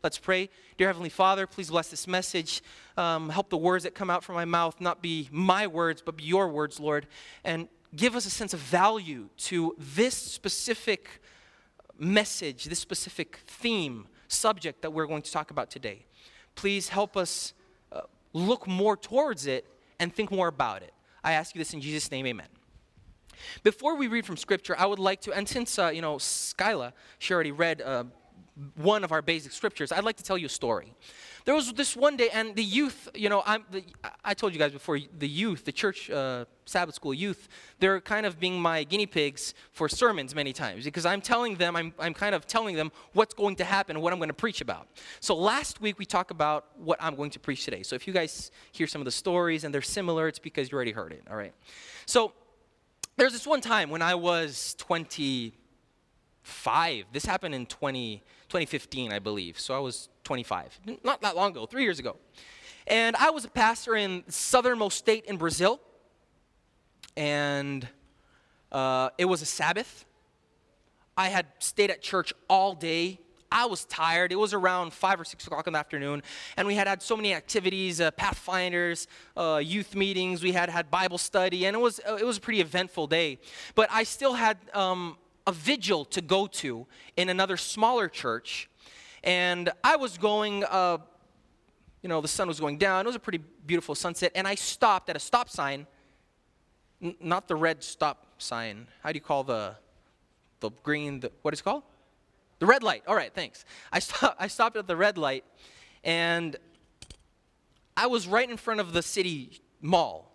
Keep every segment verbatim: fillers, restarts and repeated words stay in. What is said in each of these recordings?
Let's pray. Dear Heavenly Father, please bless this message. Um, help the words that come out from my mouth not be my words, but be your words, Lord. And give us a sense of value to this specific message, this specific theme, subject that we're going to talk about today. Please help us uh, look more towards it and think more about it. I ask you this in Jesus' name, amen. Before we read from Scripture, I would like to, and since, uh, you know, Skyla, she already read uh, one of our basic scriptures, I'd like to tell you a story. There was this one day, and the youth, you know, I'm, the, I told you guys before, the youth, the church uh, Sabbath school youth, they're kind of being my guinea pigs for sermons many times, because I'm telling them, I'm, I'm kind of telling them what's going to happen, what I'm going to preach about. So last week, we talked about what I'm going to preach today. So if you guys hear some of the stories and they're similar, it's because you already heard it, all right? So there's this one time when I was twenty-five. This happened in twenty, twenty fifteen, I believe. So I was twenty-five. Not that long ago, three years ago. And I was a pastor in the southernmost state in Brazil. And uh, it was a Sabbath. I had stayed at church all day. I was tired. It was around five or six o'clock in the afternoon, and we had had so many activities, uh, Pathfinders, uh, youth meetings. We had had Bible study, and it was uh, it was a pretty eventful day. But I still had um, a vigil to go to in another smaller church, and I was going. Uh, you know, the sun was going down. It was a pretty beautiful sunset, and I stopped at a stop sign. N- not the red stop sign. How do you call the the green? The, what is it called? The red light. All right, thanks. I, st- I stopped at the red light, and I was right in front of the city mall.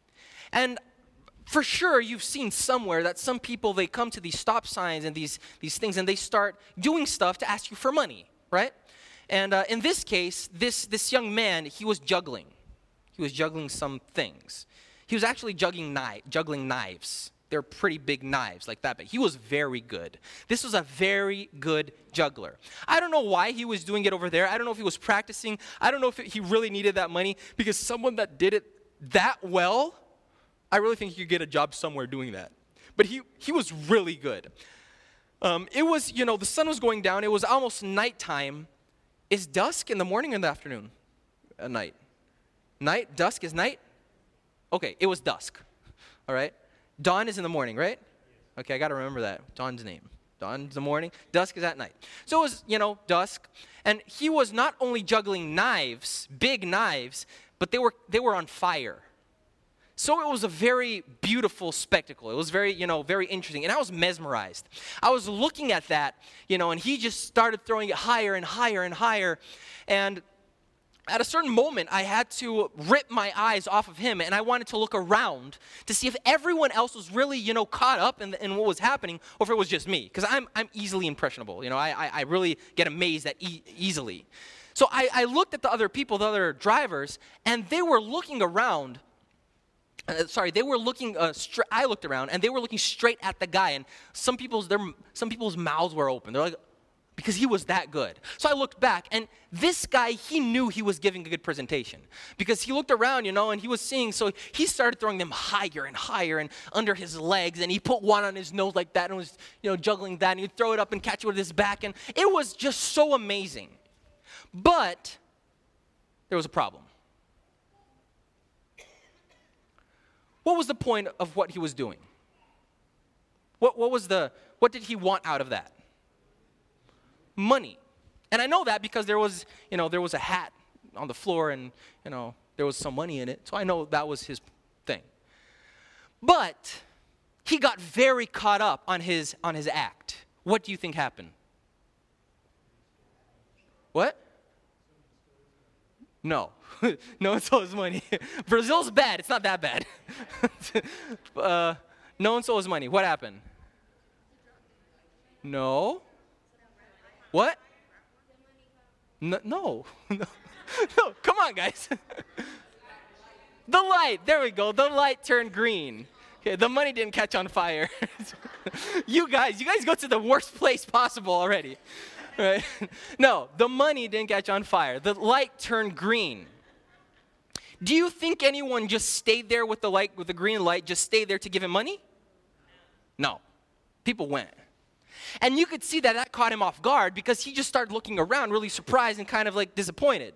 And for sure, you've seen somewhere that some people, they come to these stop signs and these, these things, and they start doing stuff to ask you for money, right? And uh, in this case, this, this young man, he was juggling. He was juggling some things. He was actually juggling, kni- juggling knives. They're pretty big knives like that, but he was very good. This was a very good juggler. I don't know why he was doing it over there. I don't know if he was practicing. I don't know if it, he really needed that money, because someone that did it that well, I really think he could get a job somewhere doing that. But he, he was really good. Um, it was, you know, the sun was going down. It was almost nighttime. Is dusk in the morning or in the afternoon? At night. Night? Dusk is night? Okay, it was dusk. All right? Dawn is in the morning, right? Okay, I got to remember that. Dawn's name. Dawn's the morning. Dusk is at night. So it was, you know, dusk. And he was not only juggling knives, big knives, but they were they were on fire. So it was a very beautiful spectacle. It was very, you know, very interesting. And I was mesmerized. I was looking at that, you know, and he just started throwing it higher and higher and higher. And at a certain moment, I had to rip my eyes off of him, and I wanted to look around to see if everyone else was really, you know, caught up in, the, in what was happening, or if it was just me, because I'm I'm easily impressionable. You know, I I, I really get amazed at e- easily. So I, I looked at the other people, the other drivers, and they were looking around. Uh, sorry, they were looking. Uh, stra- I looked around, and they were looking straight at the guy, and some people's their some people's mouths were open. They're like, because he was that good. So I looked back, and this guy, he knew he was giving a good presentation, because he looked around, you know, and he was seeing, so he started throwing them higher and higher and under his legs, and he put one on his nose like that and was, you know, juggling that, and he'd throw it up and catch it with his back, and it was just so amazing. But there was a problem. What was the point of what he was doing? What, what was the, what did he want out of that? Money. And I know that because there was, you know, there was a hat on the floor, and, you know, there was some money in it. So I know that was his thing. But he got very caught up on his on his act. What do you think happened? What? No. No one stole his money. Brazil's bad. It's not that bad. uh, no one stole his money. What happened? No. What? No, no, no, no, come on, guys. The light, there we go. The light turned green. Okay, the money didn't catch on fire. You guys, you guys go to the worst place possible already. Right? No, the money didn't catch on fire. The light turned green. Do you think anyone just stayed there with the light, with the green light, just stayed there to give him money? No. People went. And you could see that that caught him off guard because he just started looking around really surprised and kind of like disappointed.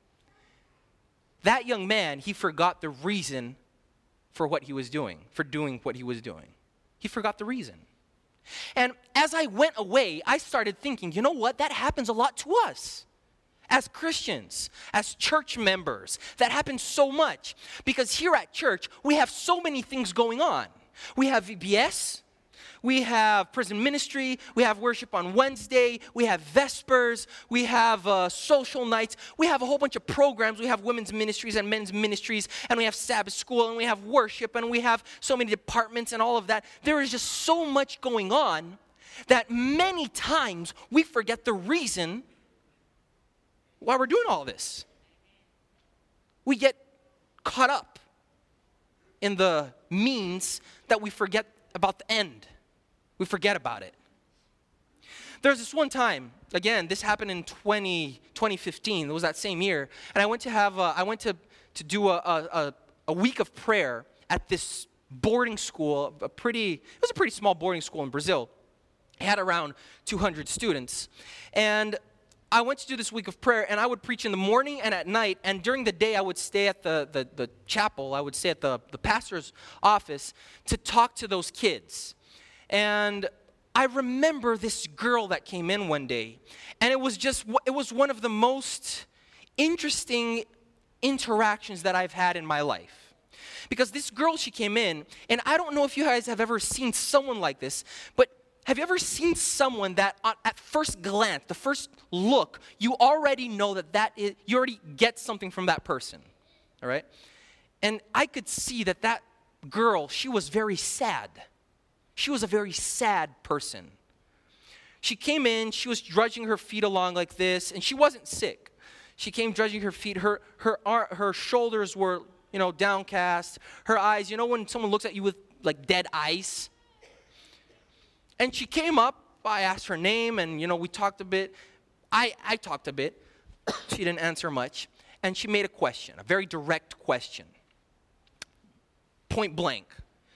That young man, he forgot the reason for what he was doing, for doing what he was doing. He forgot the reason. And as I went away, I started thinking, you know what? That happens a lot to us. As Christians, as church members, that happens so much. Because here at church, we have so many things going on. We have V B S, we have prison ministry, we have worship on Wednesday, we have Vespers, we have uh, social nights, we have a whole bunch of programs, we have women's ministries and men's ministries, and we have Sabbath school, and we have worship, and we have so many departments and all of that. There is just so much going on that many times we forget the reason why we're doing all this. We get caught up in the means that we forget about the end. We forget about it. There's this one time, again, this happened in twenty, twenty fifteen. It was that same year, and I went to have, a, I went to to do a, a a week of prayer at this boarding school. A pretty, it was a pretty small boarding school in Brazil. It had around two hundred students, and I went to do this week of prayer, and I would preach in the morning and at night, and during the day I would stay at the, the, the chapel, I would stay at the, the pastor's office to talk to those kids. And I remember this girl that came in one day, and it was just, it was one of the most interesting interactions that I've had in my life. Because this girl, she came in, and I don't know if you guys have ever seen someone like this, but have you ever seen someone that at first glance, the first look, you already know that that is, you already get something from that person, all right? And I could see that that girl, she was very sad. She was a very sad person. She came in, she was drudging her feet along like this, and she wasn't sick. She came drudging her feet, her, her, her shoulders were, you know, downcast. Her eyes, you know when someone looks at you with like dead eyes? And she came up, I asked her name, and, you know, we talked a bit. I, I talked a bit. She didn't answer much. And she made a question, a very direct question. Point blank.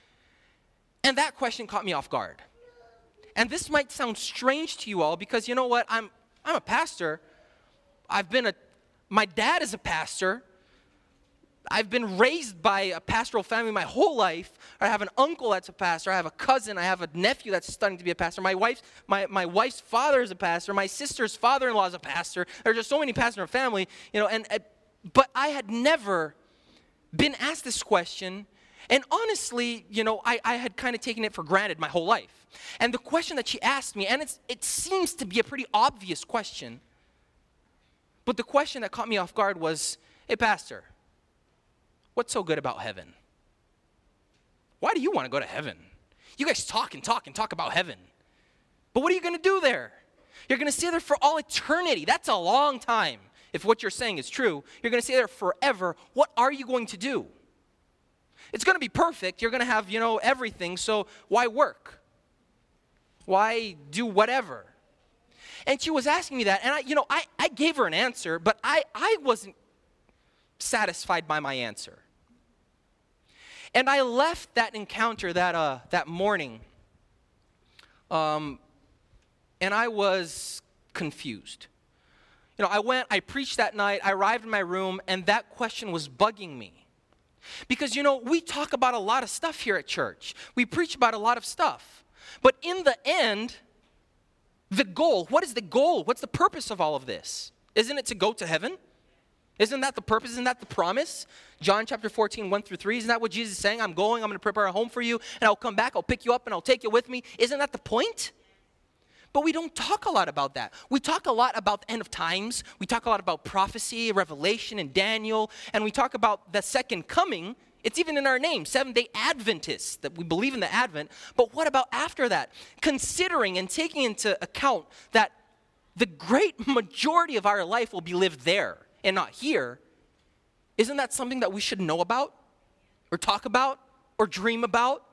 And that question caught me off guard. And this might sound strange to you all because, you know what, I'm, I'm a pastor. I've been a, my dad is a pastor. I've been raised by a pastoral family my whole life. I have an uncle that's a pastor. I have a cousin. I have a nephew that's studying to be a pastor. My wife's, my, my wife's father is a pastor. My sister's father-in-law is a pastor. There are just so many pastors in our family, you know. And uh, but I had never been asked this question. And honestly, you know, I, I had kind of taken it for granted my whole life. And the question that she asked me, and it's, it seems to be a pretty obvious question, but the question that caught me off guard was, hey, pastor, what's so good about heaven? Why do you want to go to heaven? You guys talk and talk and talk about heaven. But what are you going to do there? You're going to stay there for all eternity. That's a long time. If what you're saying is true, you're going to stay there forever. What are you going to do? It's going to be perfect. You're going to have, you know, everything. So why work? Why do whatever? And she was asking me that. And, I, you know, I, I gave her an answer, but I, I wasn't satisfied by my answer. And I left that encounter that uh, that morning, um, and I was confused. You know, I went, I preached that night, I arrived in my room, and that question was bugging me. Because, you know, we talk about a lot of stuff here at church. We preach about a lot of stuff. But in the end, the goal, what is the goal? What's the purpose of all of this? Isn't it to go to heaven? Isn't that the purpose? Isn't that the promise? John chapter fourteen, one through three. Isn't that what Jesus is saying? I'm going, I'm going to prepare a home for you, and I'll come back, I'll pick you up, and I'll take you with me. Isn't that the point? But we don't talk a lot about that. We talk a lot about the end of times. We talk a lot about prophecy, Revelation, and Daniel. And we talk about the second coming. It's even in our name, Seventh-day Adventists, that we believe in the Advent. But what about after that? Considering and taking into account that the great majority of our life will be lived there and not here, isn't that something that we should know about or talk about or dream about?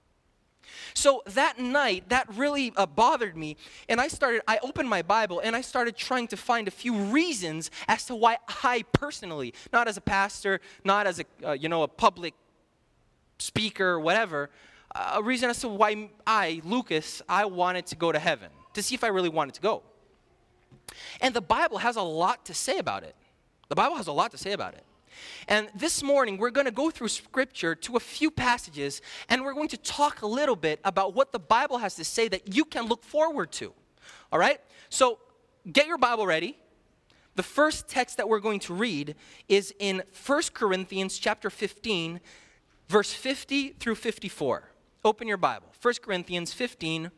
So that night, that really uh, bothered me, and I started, I opened my Bible, and I started trying to find a few reasons as to why I personally, not as a pastor, not as a, uh, you know, a public speaker or whatever, a reason as to why I, Lucas, I wanted to go to heaven, to see if I really wanted to go. And the Bible has a lot to say about it. The Bible has a lot to say about it. And this morning, we're going to go through Scripture to a few passages, and we're going to talk a little bit about what the Bible has to say that you can look forward to. All right? So get your Bible ready. The first text that we're going to read is in First Corinthians chapter fifteen, verse fifty through fifty-four. Open your Bible. First Corinthians fifteen,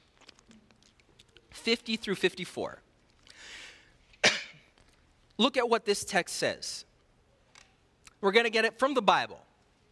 fifty through fifty-four. Look at what this text says. We're going to get it from the Bible.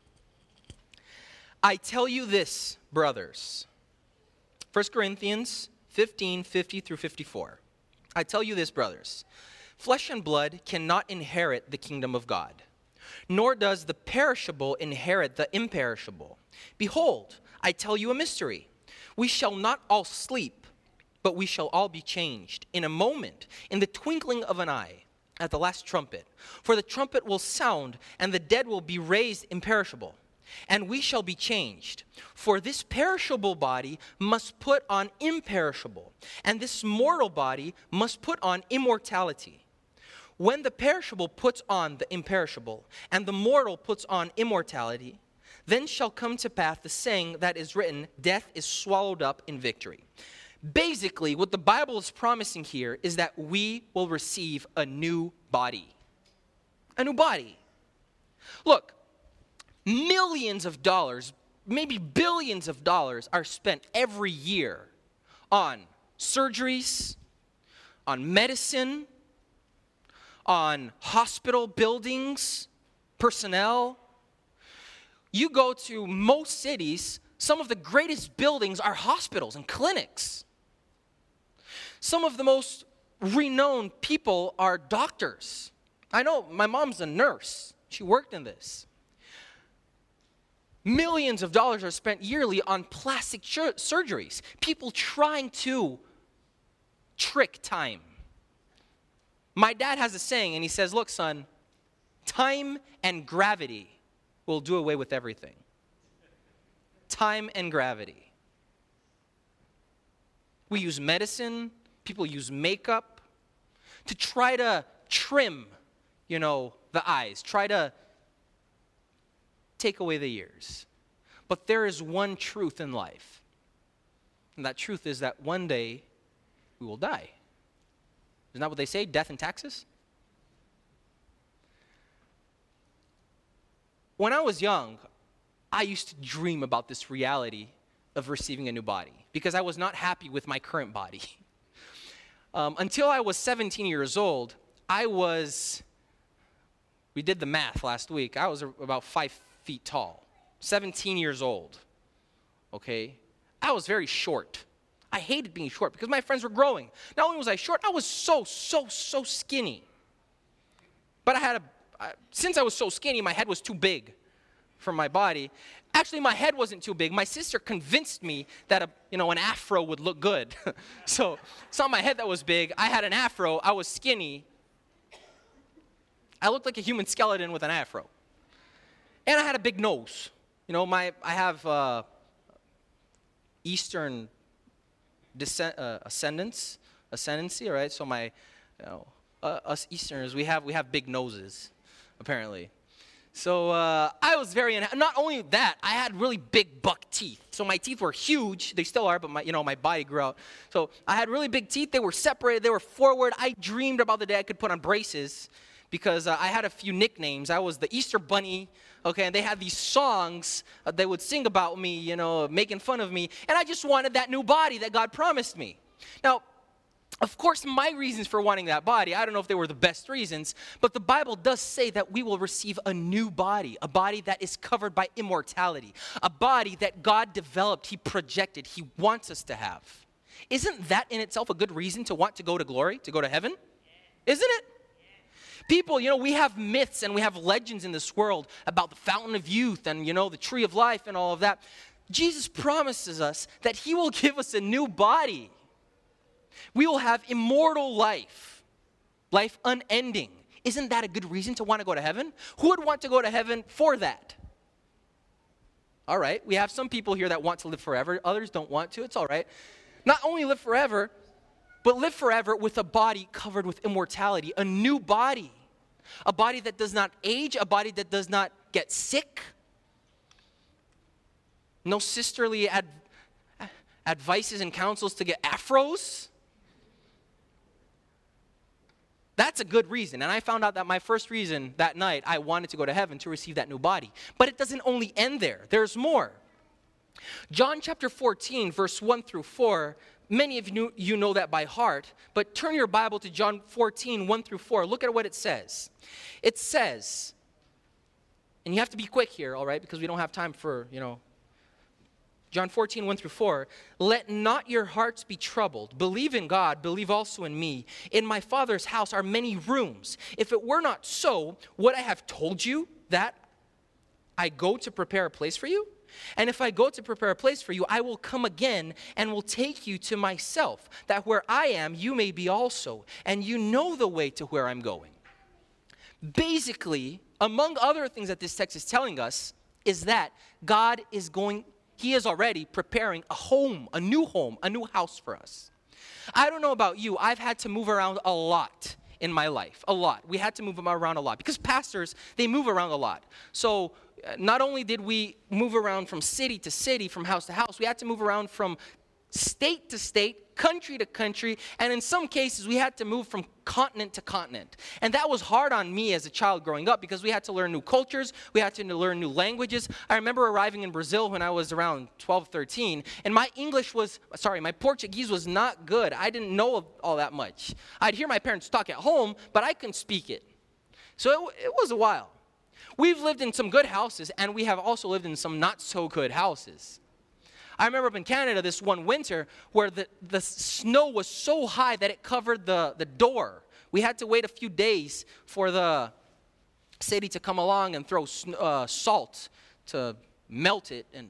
I tell you this, brothers. First Corinthians fifteen, fifty through fifty-four. I tell you this, brothers. Flesh and blood cannot inherit the kingdom of God, nor does the perishable inherit the imperishable. Behold, I tell you a mystery. We shall not all sleep, but we shall all be changed in a moment, in the twinkling of an eye, at the last trumpet. For the trumpet will sound, and the dead will be raised imperishable, and we shall be changed. For this perishable body must put on imperishable, and this mortal body must put on immortality. When the perishable puts on the imperishable, and the mortal puts on immortality, then shall come to pass the saying that is written, death is swallowed up in victory. Basically, what the Bible is promising here is that we will receive a new body. A new body. Look, millions of dollars, maybe billions of dollars are spent every year on surgeries, on medicine, on hospital buildings, personnel. You go to most cities, some of the greatest buildings are hospitals and clinics. Some of the most renowned people are doctors. I know my mom's a nurse. She worked in this. Millions of dollars are spent yearly on plastic sur- surgeries. People trying to trick time. My dad has a saying, and he says, look, son, time and gravity will do away with everything. Time and gravity. We use medicine, people use makeup to try to trim, you know, the eyes, try to take away the years. But there is one truth in life, and that truth is that one day we will die. Isn't that what they say? Death and taxes? When I was young, I used to dream about this reality of receiving a new body because I was not happy with my current body. Um, until I was seventeen years old, I was, we did the math last week, I was about five feet tall, seventeen years old, okay? I was very short. I hated being short because my friends were growing. Not only was I short, I was so, so, so skinny. But I had a, I, since I was so skinny, my head was too big for my body. Actually, my head wasn't too big. My sister convinced me that a, you know, an afro would look good. So it's not my head that was big. I had an afro. I was skinny. I looked like a human skeleton with an afro. And I had a big nose. You know, my I have uh, Eastern descent, uh, ascendance, ascendancy, all right? So my, you know, uh, us Easterners, we have we have big noses, apparently. So uh, I was very, unha- not only that, I had really big buck teeth. So my teeth were huge. They still are, but my, you know, my body grew out. So I had really big teeth. They were separated. They were forward. I dreamed about the day I could put on braces because uh, I had a few nicknames. I was the Easter Bunny, okay, and they had these songs uh, they would sing about me, you know, making fun of me. And I just wanted that new body that God promised me. Now, of course, my reasons for wanting that body, I don't know if they were the best reasons, but the Bible does say that we will receive a new body, a body that is covered by immortality, a body that God developed, He projected, He wants us to have. Isn't that in itself a good reason to want to go to glory, to go to heaven? Isn't it? People, you know, we have myths and we have legends in this world about the fountain of youth and, you know, the tree of life and all of that. Jesus promises us that He will give us a new body. We will have immortal life, life unending. Isn't that a good reason to want to go to heaven? Who would want to go to heaven for that? All right. We have some people here that want to live forever. Others don't want to. It's all right. Not only live forever, but live forever with a body covered with immortality, a new body, a body that does not age, a body that does not get sick. No sisterly ad- advices and counsels to get afros. That's a good reason. And I found out that my first reason that night, I wanted to go to heaven to receive that new body. But it doesn't only end there. There's more. John chapter fourteen, verse one through four, many of you, you know that by heart, but turn your Bible to John fourteen, one through four. Look at what it says. It says, and you have to be quick here, all right, because we don't have time for, you know, John fourteen, one through four, let not your hearts be troubled. Believe in God, believe also in me. In my Father's house are many rooms. If it were not so, would I have told you that I go to prepare a place for you? And if I go to prepare a place for you, I will come again and will take you to myself, that where I am, you may be also, and you know the way to where I'm going. Basically, among other things that this text is telling us, is that God is going He is already preparing a home, a new home, a new house for us. I don't know about you. I've had to move around a lot in my life, a lot. We had to move around a lot because pastors, they move around a lot. So uh, not only did we move around from city to city, from house to house, we had to move around from state to state, country to country, and in some cases, we had to move from continent to continent. And that was hard on me as a child growing up because we had to learn new cultures, we had to learn new languages. I remember arriving in Brazil when I was around twelve, thirteen, and my English was, sorry, my Portuguese was not good. I didn't know all that much. I'd hear my parents talk at home, but I couldn't speak it. So it, it was a while. We've lived in some good houses, and we have also lived in some not so good houses. I remember up in Canada this one winter where the, the snow was so high that it covered the, the door. We had to wait a few days for the city to come along and throw uh, salt to melt it. And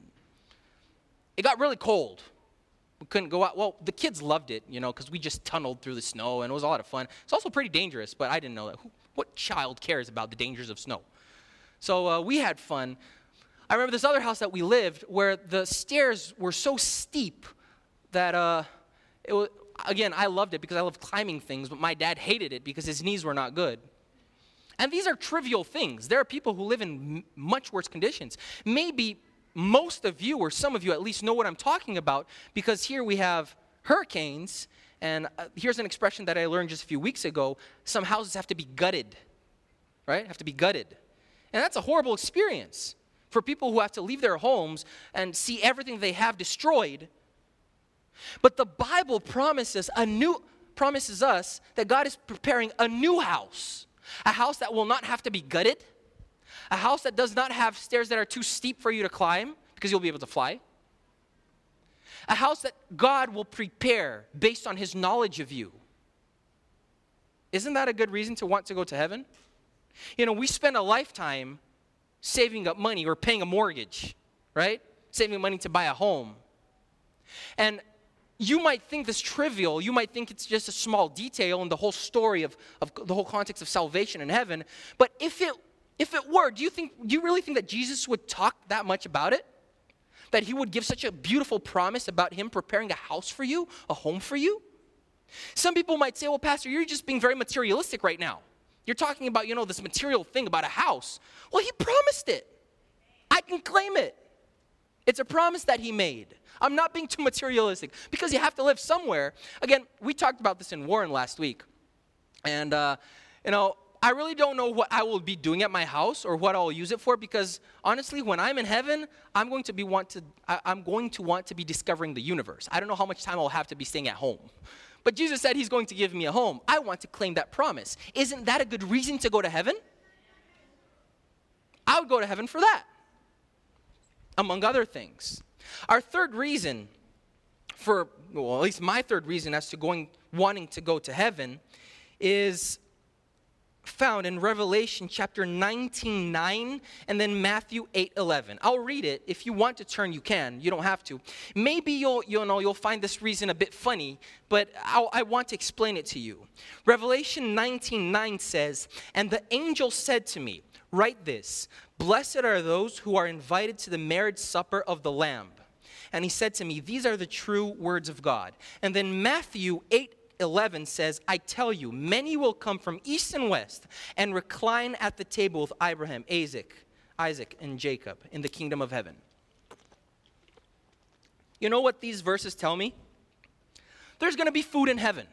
it got really cold. We couldn't go out. Well, the kids loved it, you know, because we just tunneled through the snow, and it was a lot of fun. It's also pretty dangerous, but I didn't know that. Who, what child cares about the dangers of snow? So uh, we had fun. I remember this other house that we lived where the stairs were so steep that, uh, it was, again, I loved it because I love climbing things, but my dad hated it because his knees were not good. And these are trivial things. There are people who live in m- much worse conditions. Maybe most of you, or some of you at least, know what I'm talking about because here we have hurricanes, and uh, here's an expression that I learned just a few weeks ago. Some houses have to be gutted, right? Have to be gutted. And that's a horrible experience for people who have to leave their homes and see everything they have destroyed. But the Bible promises a new promises us that God is preparing a new house, a house that will not have to be gutted, a house that does not have stairs that are too steep for you to climb because you'll be able to fly, a house that God will prepare based on his knowledge of you. Isn't that a good reason to want to go to heaven? You know, we spend a lifetime saving up money or paying a mortgage, right? Saving money to buy a home. And you might think this trivial. You might think it's just a small detail in the whole story of, of the whole context of salvation in heaven. But if it if it were, do you think do you really think that Jesus would talk that much about it? That he would give such a beautiful promise about him preparing a house for you, a home for you? Some people might say, well, Pastor, you're just being very materialistic right now. You're talking about, you know, this material thing about a house. Well, he promised it. I can claim it. It's a promise that he made. I'm not being too materialistic because you have to live somewhere. Again, we talked about this in Warren last week. And, uh, you know, I really don't know what I will be doing at my house or what I'll use it for because, honestly, when I'm in heaven, I'm going to be want to, I, I'm going to want to be discovering the universe. I don't know how much time I'll have to be staying at home. But Jesus said he's going to give me a home. I want to claim that promise. Isn't that a good reason to go to heaven? I would go to heaven for that, among other things. Our third reason for, well, at least my third reason as to going, wanting to go to heaven is found in Revelation chapter nineteen, nine, and then Matthew eight, eleven. I'll read it. If you want to turn, you can. You don't have to. Maybe you'll, you'll know, you'll find this reason a bit funny, but I'll, I want to explain it to you. Revelation nineteen, nine says, "And the angel said to me, write this, blessed are those who are invited to the marriage supper of the Lamb. And he said to me, these are the true words of God." And then Matthew eight, eleven says, "I tell you, many will come from east and west and recline at the table with Abraham, Isaac, Isaac, and Jacob in the kingdom of heaven." You know what these verses tell me? There's going to be food in heaven.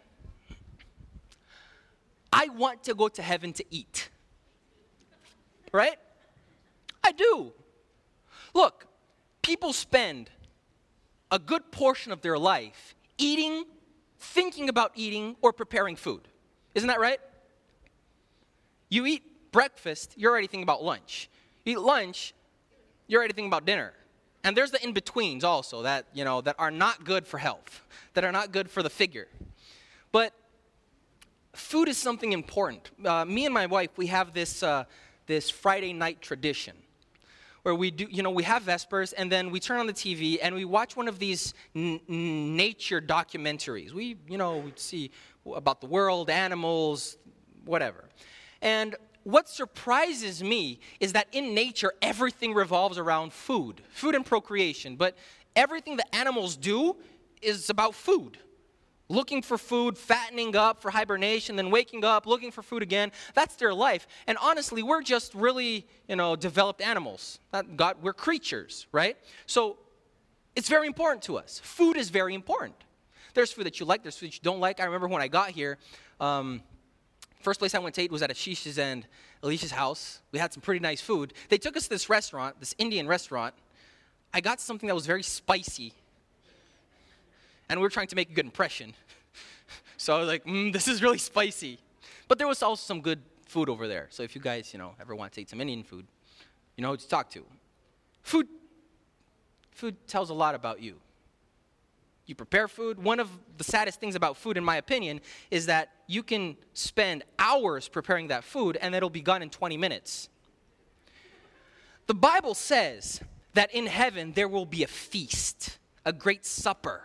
I want to go to heaven to eat. Right? I do. Look, people spend a good portion of their life eating, thinking about eating, or preparing food. Isn't that right? You eat breakfast, you're already thinking about lunch. You eat lunch, you're already thinking about dinner. And there's the in-betweens also that, you know, that are not good for health, that are not good for the figure. But food is something important. Uh, me and my wife, we have this uh, this Friday night tradition where we do, you know, we have Vespers, and then we turn on the T V and we watch one of these n- nature documentaries. We, you know, we see about the world, animals, whatever. And what surprises me is that in nature, everything revolves around food, food and procreation. But everything that animals do is about food. Looking for food, fattening up for hibernation, then waking up, looking for food again. That's their life. And honestly, we're just really, you know, developed animals. Not God, we're creatures, right? So it's very important to us. Food is very important. There's food that you like, there's food that you don't like. I remember when I got here, um, first place I went to eat was at Ashish's and Alicia's house. We had some pretty nice food. They took us to this restaurant, this Indian restaurant. I got something that was very spicy. And we were trying to make a good impression. So I was like, mm, this is really spicy. But there was also some good food over there. So if you guys, you know, ever want to eat some Indian food, you know who to talk to. Food, food tells a lot about you. You prepare food. One of the saddest things about food, in my opinion, is that you can spend hours preparing that food and it'll be gone in twenty minutes. The Bible says that in heaven there will be a feast, a great supper.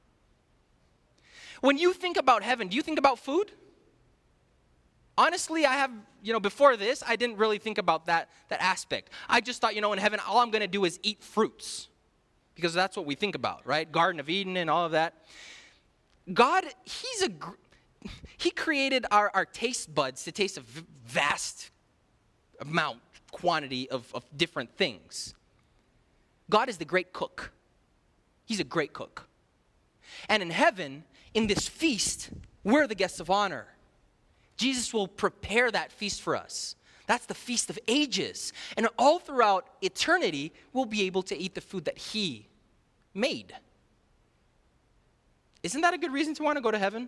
When you think about heaven, do you think about food? Honestly, I have, you know, before this, I didn't really think about that, that aspect. I just thought, you know, in heaven, all I'm going to do is eat fruits. Because that's what we think about, right? Garden of Eden and all of that. God, he's a, he created our, our taste buds to taste a v- vast amount, quantity of, of different things. God is the great cook. He's a great cook. And in heaven, in this feast, we're the guests of honor. Jesus will prepare that feast for us. That's the feast of ages. And all throughout eternity, we'll be able to eat the food that he made. Isn't that a good reason to want to go to heaven?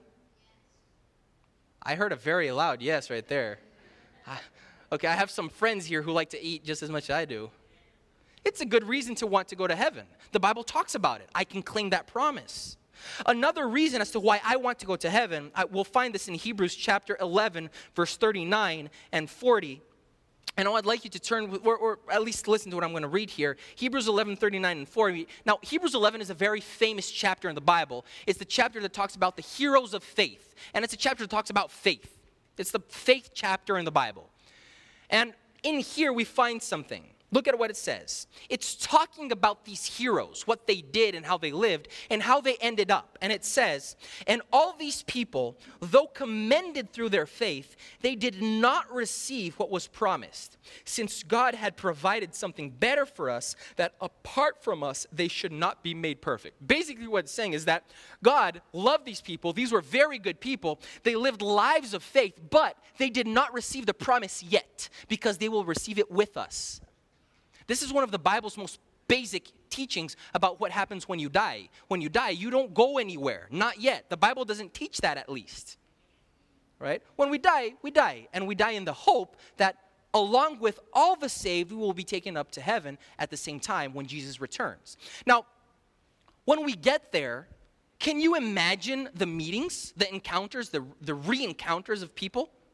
I heard a very loud yes right there. Okay, I have some friends here who like to eat just as much as I do. It's a good reason to want to go to heaven. The Bible talks about it. I can claim that promise. Another reason as to why I want to go to heaven, I, we'll find this in Hebrews chapter eleven, verse thirty-nine and forty. And I'd like you to turn, or, or at least listen to what I'm going to read here. Hebrews eleven, thirty-nine and forty. Now, Hebrews eleven is a very famous chapter in the Bible. It's the chapter that talks about the heroes of faith. And it's a chapter that talks about faith. It's the faith chapter in the Bible. And in here we find something. Look at what it says. It's talking about these heroes, what they did and how they lived, and how they ended up. And it says, and all these people, though commended through their faith, they did not receive what was promised, since God had provided something better for us, that apart from us, they should not be made perfect. Basically what it's saying is that God loved these people. These were very good people. They lived lives of faith, but they did not receive the promise yet, because they will receive it with us. This is one of the Bible's most basic teachings about what happens when you die. When you die, you don't go anywhere. Not yet. The Bible doesn't teach that, at least. Right? When we die, we die. And we die in the hope that along with all the saved, we will be taken up to heaven at the same time when Jesus returns. Now, when we get there, can you imagine the meetings, the encounters, the, the re-encounters of people?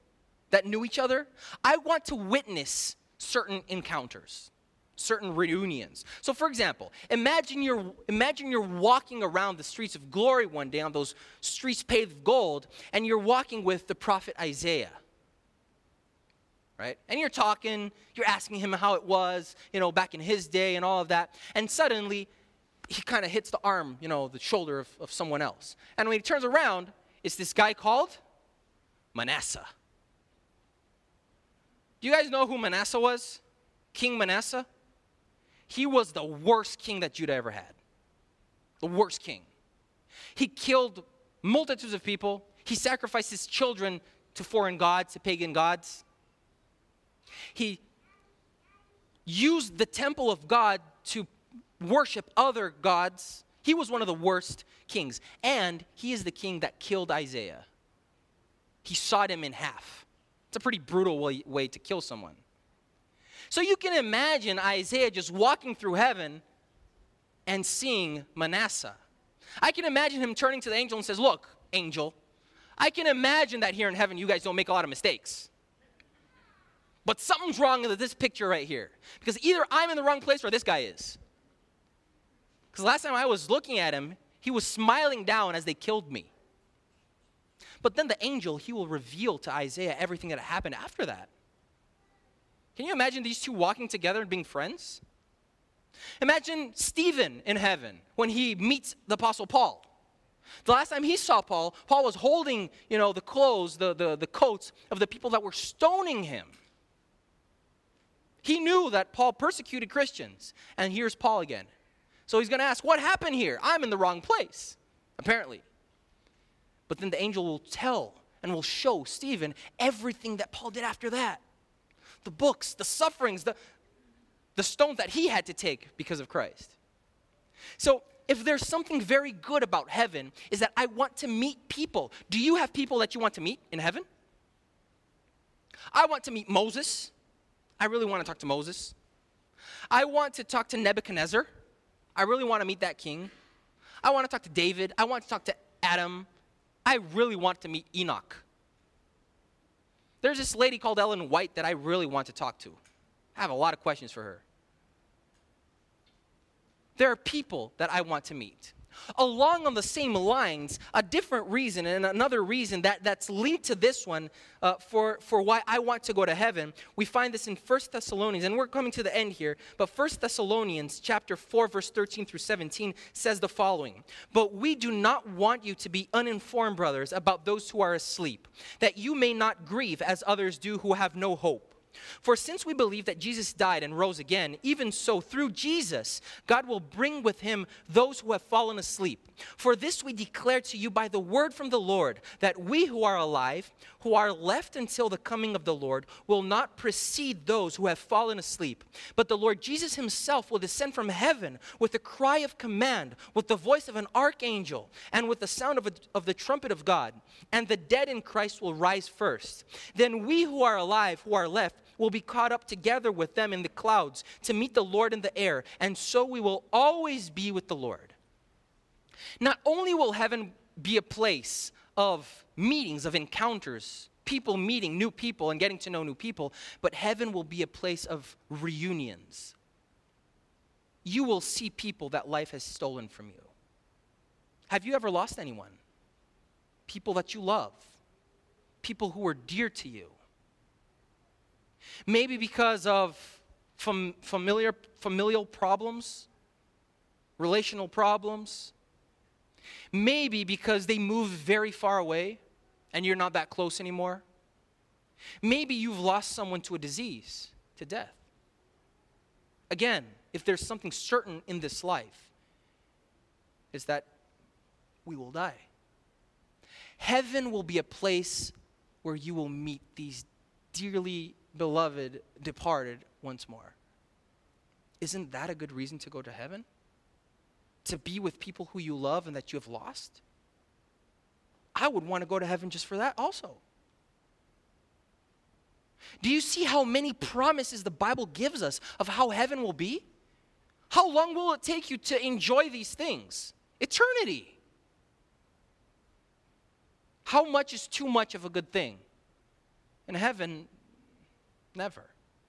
that knew each other, I want to witness certain encounters, certain reunions. So for example, imagine you're, imagine you're walking around the streets of glory one day on those streets paved with gold, and you're walking with the prophet Isaiah. Right? And you're talking, you're asking him how it was, you know, back in his day and all of that. And suddenly, he kind of hits the arm, you know, the shoulder of, of someone else. And when he turns around, it's this guy called Manasseh. Do you guys know who Manasseh was? King Manasseh? He was the worst king that Judah ever had. The worst king. He killed multitudes of people. He sacrificed his children to foreign gods, to pagan gods. He used the temple of God to worship other gods. He was one of the worst kings. And he is the king that killed Isaiah. He sawed him in half. It's a pretty brutal way, way to kill someone. So you can imagine Isaiah just walking through heaven and seeing Manasseh. I can imagine him turning to the angel and says, look, angel, I can imagine that here in heaven you guys don't make a lot of mistakes. But something's wrong with this picture right here. Because either I'm in the wrong place or this guy is. Because last time I was looking at him, he was smiling down as they killed me. But then the angel, he will reveal to Isaiah everything that happened after that. Can you imagine these two walking together and being friends? Imagine Stephen in heaven when he meets the Apostle Paul. The last time he saw Paul, Paul was holding, you know, the clothes, the, the, the coats of the people that were stoning him. He knew that Paul persecuted Christians, and here's Paul again. So he's going to ask, what happened here? I'm in the wrong place, apparently. But then the angel will tell and will show Stephen everything that Paul did after that. The books, the sufferings, the, the stones that he had to take because of Christ. So if there's something very good about heaven, is that I want to meet people. Do you have people that you want to meet in heaven? I want to meet Moses. I really want to talk to Moses. I want to talk to Nebuchadnezzar. I really want to meet that king. I want to talk to David. I want to talk to Adam. I really want to meet Enoch. There's this lady called Ellen White that I really want to talk to. I have a lot of questions for her. There are people that I want to meet. Along on the same lines, a different reason and another reason that, that's linked to this one uh, for, for why I want to go to heaven, we find this in First Thessalonians, and we're coming to the end here, but First Thessalonians chapter four, verse thirteen through seventeen says the following, "But we do not want you to be uninformed, brothers, about those who are asleep, that you may not grieve as others do who have no hope. For since we believe that Jesus died and rose again, even so through Jesus, God will bring with him those who have fallen asleep. For this we declare to you by the word from the Lord, that we who are alive, who are left until the coming of the Lord, will not precede those who have fallen asleep. But the Lord Jesus himself will descend from heaven with a cry of command, with the voice of an archangel, and with the sound of, a, of the trumpet of God. And the dead in Christ will rise first. Then we who are alive, who are left, will be caught up together with them in the clouds to meet the Lord in the air, and so we will always be with the Lord." Not only will heaven be a place of meetings, of encounters, people meeting new people and getting to know new people, but heaven will be a place of reunions. You will see people that life has stolen from you. Have you ever lost anyone? People that you love, people who are dear to you. Maybe because of fam- familiar, familial problems, relational problems. Maybe because they moved very far away and you're not that close anymore. Maybe you've lost someone to a disease, to death. Again, if there's something certain in this life, is that we will die. Heaven will be a place where you will meet these dearly beloved departed once more. Isn't that a good reason to go to heaven? To be with people who you love and that you have lost? I would want to go to heaven just for that also. Do you see how many promises the Bible gives us of how heaven will be? How long will it take you to enjoy these things? Eternity. How much is too much of a good thing? In heaven, never.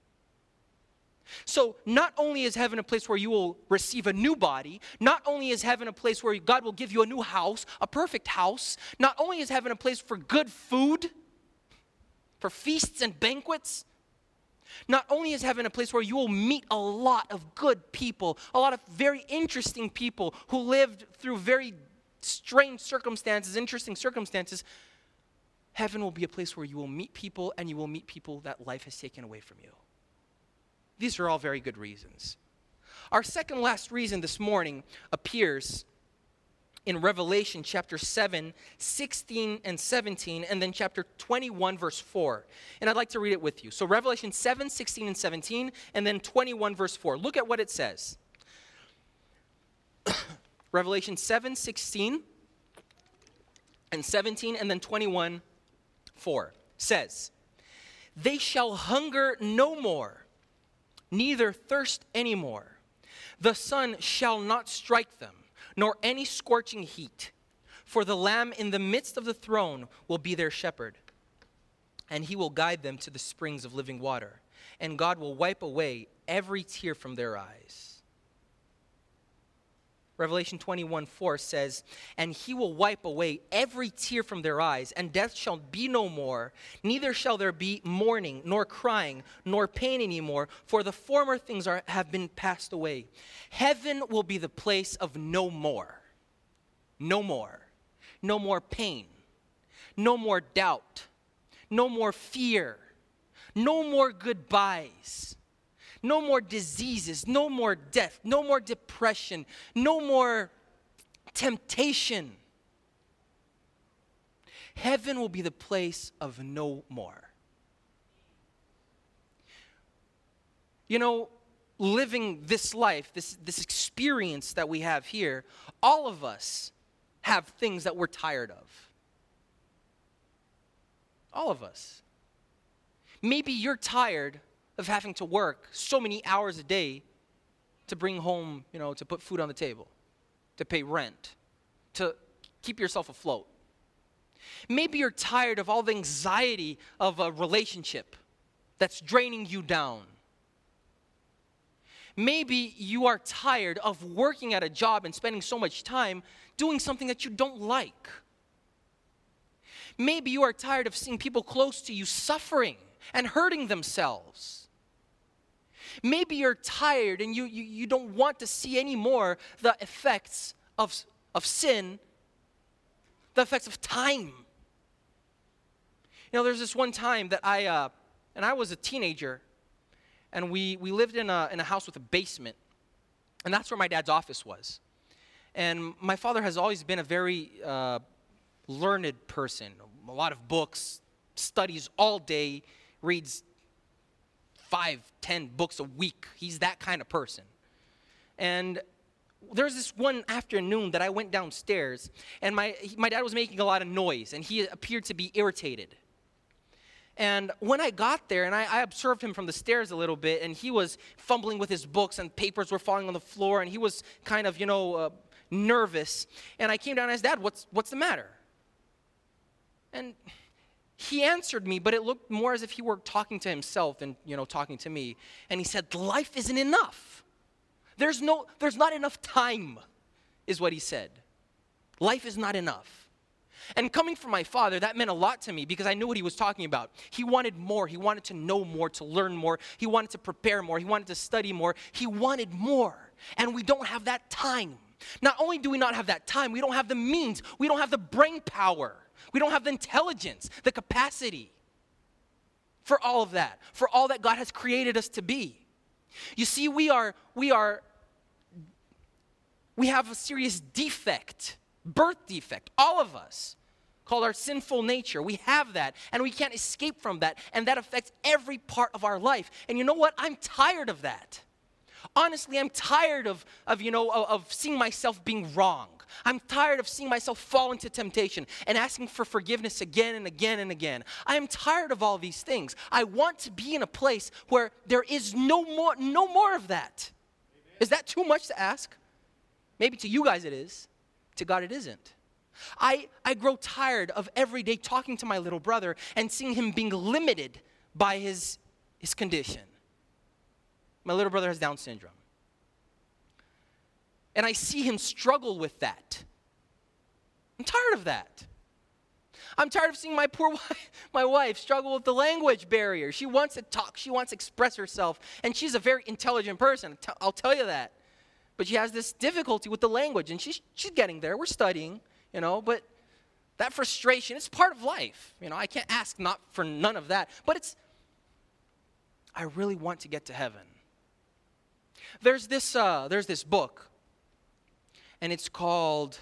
So not only is heaven a place where you will receive a new body, not only is heaven a place where God will give you a new house, a perfect house, not only is heaven a place for good food, for feasts and banquets, not only is heaven a place where you will meet a lot of good people, a lot of very interesting people who lived through very strange circumstances, interesting circumstances, heaven will be a place where you will meet people and you will meet people that life has taken away from you. These are all very good reasons. Our second last reason this morning appears in Revelation chapter seven, sixteen and seventeen, and then chapter twenty-one, verse four. And I'd like to read it with you. So Revelation seven, sixteen, and seventeen, and then twenty-one, verse four. Look at what it says. Revelation seven, sixteen, and seventeen, and then twenty-one, four says, "They shall hunger no more, neither thirst any more. The sun shall not strike them, nor any scorching heat. For the Lamb in the midst of the throne will be their shepherd, and he will guide them to the springs of living water, and God will wipe away every tear from their eyes." Revelation twenty-one, four says, "And he will wipe away every tear from their eyes, and death shall be no more, neither shall there be mourning, nor crying, nor pain anymore, for the former things are, have been passed away." Heaven will be the place of no more. No more. No more pain. No more doubt. No more fear. No more goodbyes. No more diseases, no more death, no more depression, no more temptation. Heaven will be the place of no more. You know, living this life, this, this experience that we have here, all of us have things that we're tired of. All of us. Maybe you're tired of having to work so many hours a day to bring home, you know, to put food on the table, to pay rent, to keep yourself afloat. Maybe you're tired of all the anxiety of a relationship that's draining you down. Maybe you are tired of working at a job and spending so much time doing something that you don't like. Maybe you are tired of seeing people close to you suffering and hurting themselves. Maybe you're tired and you, you, you don't want to see anymore the effects of, of sin, the effects of time. You know, there's this one time that I, uh, and I was a teenager, and we, we lived in a, in a house with a basement, and that's where my dad's office was. And my father has always been a very uh, learned person, a lot of books, studies all day, reads five, ten books a week. He's that kind of person. And there's this one afternoon that I went downstairs, and my my dad was making a lot of noise, and he appeared to be irritated. And when I got there, and I, I observed him from the stairs a little bit, and he was fumbling with his books, and papers were falling on the floor, and he was kind of, you know, uh, nervous. And I came down and asked, "Dad, what's what's the matter?" And he answered me, but it looked more as if he were talking to himself than, you know, talking to me. And he said, "Life isn't enough. There's no, there's not enough time," is what he said. Life is not enough. And coming from my father, that meant a lot to me because I knew what he was talking about. He wanted more. He wanted to know more, to learn more. He wanted to prepare more. He wanted to study more. He wanted more. And we don't have that time. Not only do we not have that time, we don't have the means. We don't have the brain power. We don't have the intelligence, the capacity for all of that, for all that God has created us to be. You see, we are, we are, we have a serious defect, birth defect, all of us, called our sinful nature. We have that, and we can't escape from that, and that affects every part of our life. And you know what? I'm tired of that. Honestly, I'm tired of, of you know, of, of seeing myself being wrong. I'm tired of seeing myself fall into temptation and asking for forgiveness again and again and again. I am tired of all these things. I want to be in a place where there is no more, no more of that. Amen. Is that too much to ask? Maybe to you guys it is. To God it isn't. I, I grow tired of every day talking to my little brother and seeing him being limited by his, his condition. My little brother has Down syndrome. And I see him struggle with that. I'm tired of that. I'm tired of seeing my poor wife, my wife struggle with the language barrier. She wants to talk. She wants to express herself. And she's a very intelligent person. I'll tell you that. But she has this difficulty with the language. And she's, she's getting there. We're studying, you know. But that frustration, it's part of life. You know, I can't ask not for none of that. But it's, I really want to get to heaven. There's this, uh, there's this book. And it's called...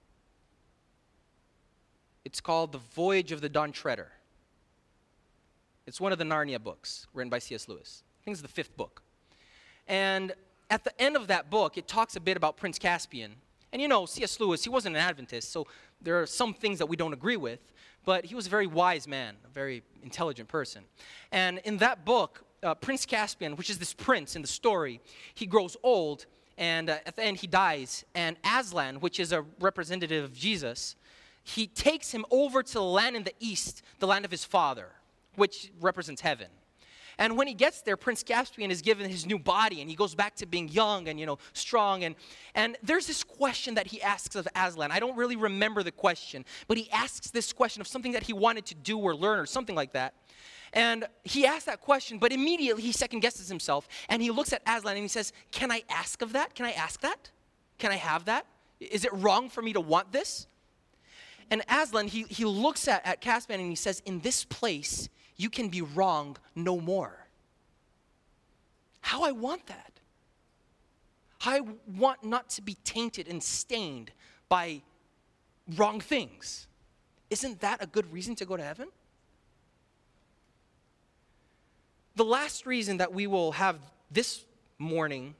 It's called The Voyage of the Dawn Treader. It's one of the Narnia books written by C S Lewis. I think it's the fifth book. And at the end of that book, it talks a bit about Prince Caspian. And you know, C S Lewis, he wasn't an Adventist, so there are some things that we don't agree with, but he was a very wise man, a very intelligent person. And in that book, uh, Prince Caspian, which is this prince in the story, he grows old, and uh, at the end he dies. And Aslan, which is a representative of Jesus, he takes him over to the land in the east, the land of his father, which represents heaven. And when he gets there, Prince Caspian is given his new body, and he goes back to being young and, you know, strong. And, and there's this question that he asks of Aslan. I don't really remember the question, but he asks this question of something that he wanted to do or learn or something like that. And he asks that question, but immediately he second guesses himself, and he looks at Aslan and he says, can I ask of that? Can I ask that? Can I have that? Is it wrong for me to want this? And Aslan, he, he looks at, at Caspian and he says, in this place, you can be wrong no more. How I want that. How I want not to be tainted and stained by wrong things. Isn't that a good reason to go to heaven? The last reason that we will have this morning,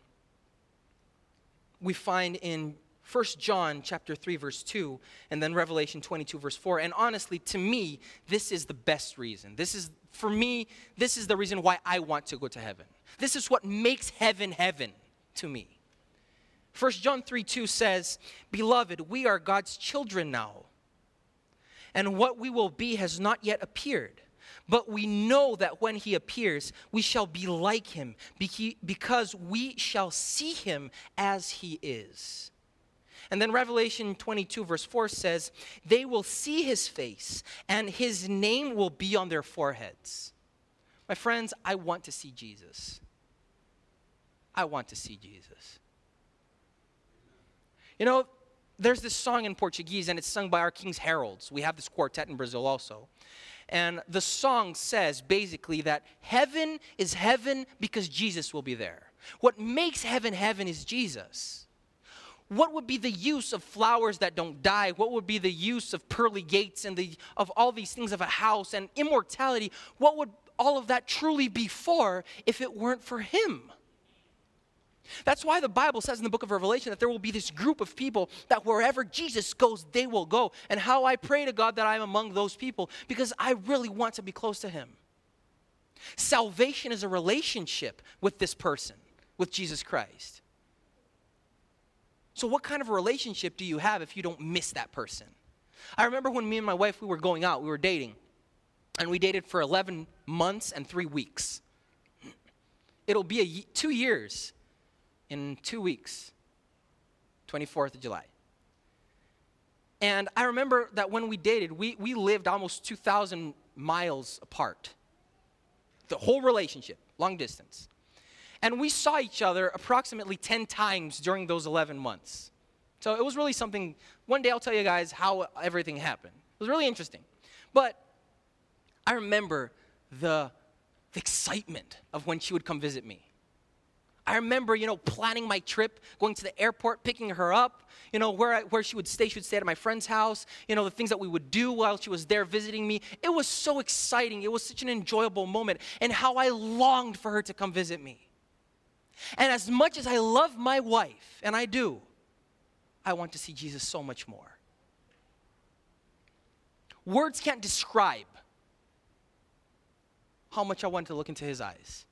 we find in First John chapter three, verse two, and then Revelation twenty-two, verse four. And honestly, to me, this is the best reason. This is, for me, this is the reason why I want to go to heaven. This is what makes heaven heaven to me. First John three, two says, Beloved, we are God's children now, and what we will be has not yet appeared. But we know that when he appears, we shall be like him, because we shall see him as he is. And then Revelation twenty-two, verse four says, they will see his face, and his name will be on their foreheads. My friends, I want to see Jesus. I want to see Jesus. You know, there's this song in Portuguese, and it's sung by our King's Heralds. We have this quartet in Brazil also. And the song says, basically, that heaven is heaven because Jesus will be there. What makes heaven heaven is Jesus. What would be the use of flowers that don't die? What would be the use of pearly gates and the, of all these things of a house and immortality? What would all of that truly be for if it weren't for him? That's why the Bible says in the book of Revelation that there will be this group of people that wherever Jesus goes, they will go. And how I pray to God that I'm among those people, because I really want to be close to him. Salvation is a relationship with this person, with Jesus Christ. So what kind of a relationship do you have if you don't miss that person? I remember when me and my wife, we were going out, we were dating. And we dated for eleven months and three weeks. It'll be a, two years in two weeks, twenty-fourth of July. And I remember that when we dated, we, we lived almost two thousand miles apart. The whole relationship, long distance. And we saw each other approximately ten times during those eleven months. So it was really something. One day I'll tell you guys how everything happened. It was really interesting. But I remember the, the excitement of when she would come visit me. I remember, you know, planning my trip, going to the airport, picking her up, you know, where, I, where she would stay. She would stay at my friend's house, you know, the things that we would do while she was there visiting me. It was so exciting. It was such an enjoyable moment, and how I longed for her to come visit me. And as much as I love my wife, and I do, I want to see Jesus so much more. Words can't describe how much I want to look into his eyes.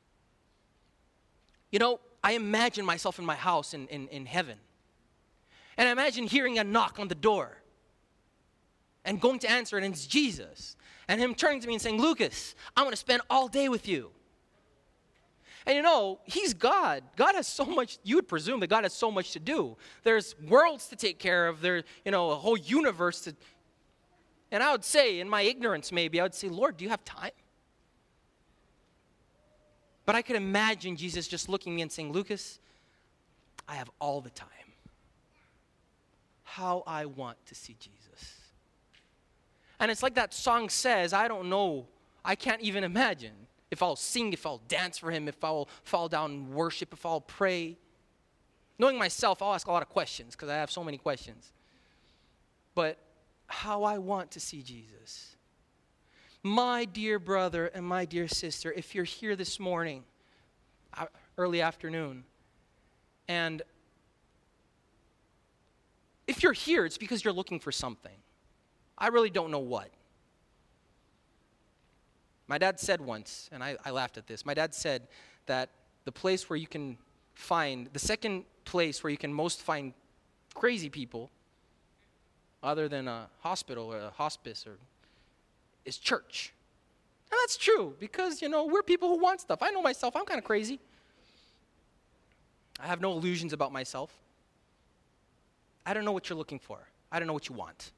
You know, I imagine myself in my house in, in, in heaven. And I imagine hearing a knock on the door and going to answer it, and it's Jesus. And him turning to me and saying, Lucas, I'm going to spend all day with you. And you know, he's God. God has so much, you would presume that God has so much to do. There's worlds to take care of. There's, you know, a whole universe to, and I would say, in my ignorance maybe, I would say, Lord, do you have time? But I could imagine Jesus just looking at me and saying, Lucas, I have all the time. How I want to see Jesus. And it's like that song says, I don't know, I can't even imagine if I'll sing, if I'll dance for him, if I'll fall down and worship, if I'll pray. Knowing myself, I'll ask a lot of questions because I have so many questions. But how I want to see Jesus. My dear brother and my dear sister, if you're here this morning, early afternoon, and if you're here, it's because you're looking for something. I really don't know what. My dad said once, and I, I laughed at this, my dad said that the place where you can find, the second place where you can most find crazy people, other than a hospital or a hospice, or is church. And that's true, because, you know, we're people who want stuff. I know myself, I'm kind of crazy. I have no illusions about myself. I don't know what you're looking for. I don't know what you want.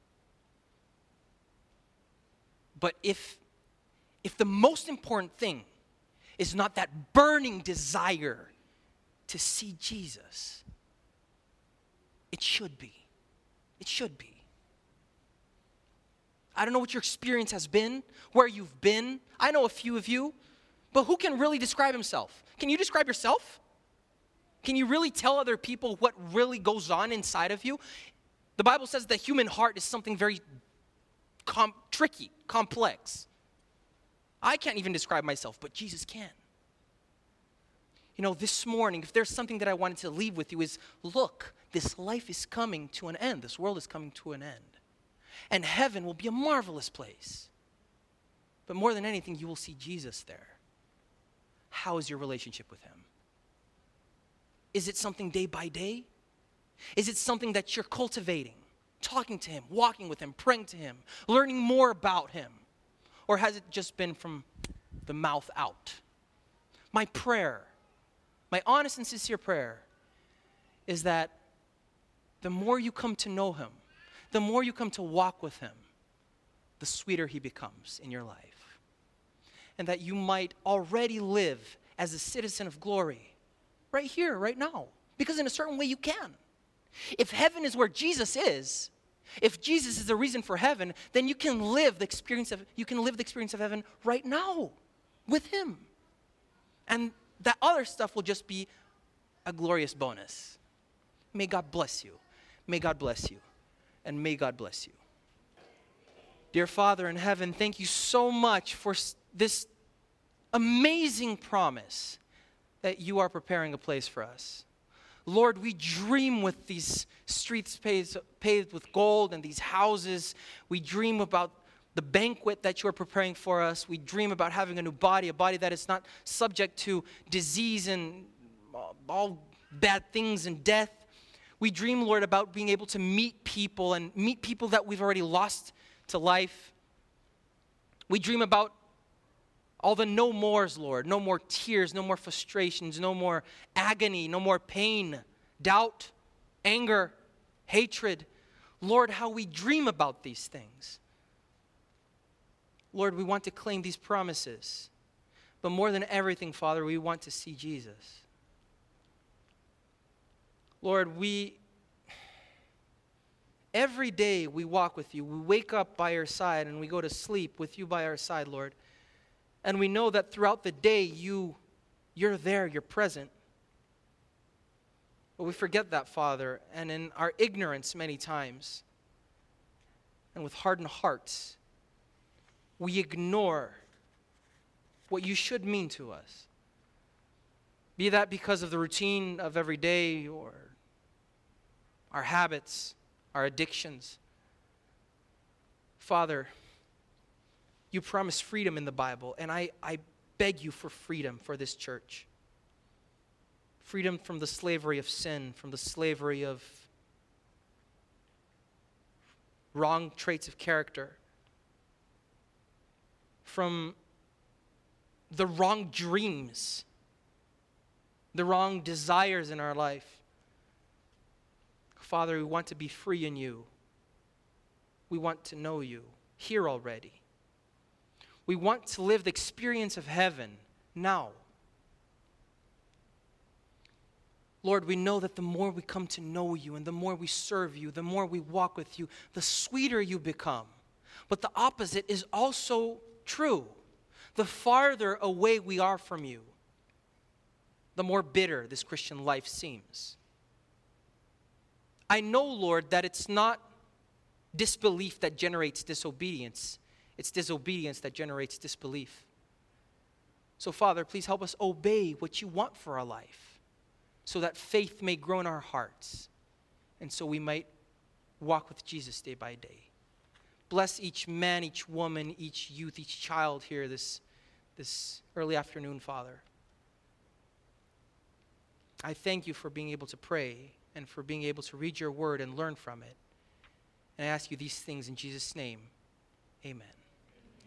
But if, if the most important thing is not that burning desire to see Jesus, it should be. It should be. I don't know what your experience has been, where you've been. I know a few of you, but who can really describe himself? Can you describe yourself? Can you really tell other people what really goes on inside of you? The Bible says the human heart is something very com- tricky, complex. I can't even describe myself, but Jesus can. You know, this morning, if there's something that I wanted to leave with you is, look, this life is coming to an end. This world is coming to an end. And heaven will be a marvelous place. But more than anything, you will see Jesus there. How is your relationship with him? Is it something day by day? Is it something that you're cultivating, talking to him, walking with him, praying to him, learning more about him? Or has it just been from the mouth out? My prayer, my honest and sincere prayer, is that the more you come to know him, the more you come to walk with him, the sweeter he becomes in your life. And that you might already live as a citizen of glory right here, right now. Because in a certain way you can. If heaven is where Jesus is, if Jesus is the reason for heaven, then you can live the experience of you can live the experience of heaven right now with him. And that other stuff will just be a glorious bonus. May God bless you. May God bless you. And may God bless you. Dear Father in heaven, thank you so much for this amazing promise that you are preparing a place for us. Lord, we dream with these streets paved, paved with gold and these houses. We dream about the banquet that you are preparing for us. We dream about having a new body, a body that is not subject to disease and all bad things and death. We dream, Lord, about being able to meet people and meet people that we've already lost to life. We dream about all the no mores, Lord. No more tears, no more frustrations, no more agony, no more pain, doubt, anger, hatred. Lord, how we dream about these things. Lord, we want to claim these promises. But more than everything, Father, we want to see Jesus. Lord, we, every day we walk with you. We wake up by your side and we go to sleep with you by our side, Lord. And we know that throughout the day, you, you're there, you're present. But we forget that, Father, and in our ignorance many times, and with hardened hearts, we ignore what you should mean to us. Be that because of the routine of every day or our habits, our addictions. Father, you promise freedom in the Bible, and I, I beg you for freedom for this church. Freedom from the slavery of sin, from the slavery of wrong traits of character, from the wrong dreams, the wrong desires in our life. Father, we want to be free in you. We want to know you here already. We want to live the experience of heaven now. Lord, we know that the more we come to know you and the more we serve you, the more we walk with you, the sweeter you become. But the opposite is also true. The farther away we are from you, the more bitter this Christian life seems. I know, Lord, that it's not disbelief that generates disobedience. It's disobedience that generates disbelief. So, Father, please help us obey what you want for our life so that faith may grow in our hearts and so we might walk with Jesus day by day. Bless each man, each woman, each youth, each child here this, this early afternoon, Father. I thank you for being able to pray and for being able to read your word and learn from it. And I ask you these things in Jesus' name. Amen.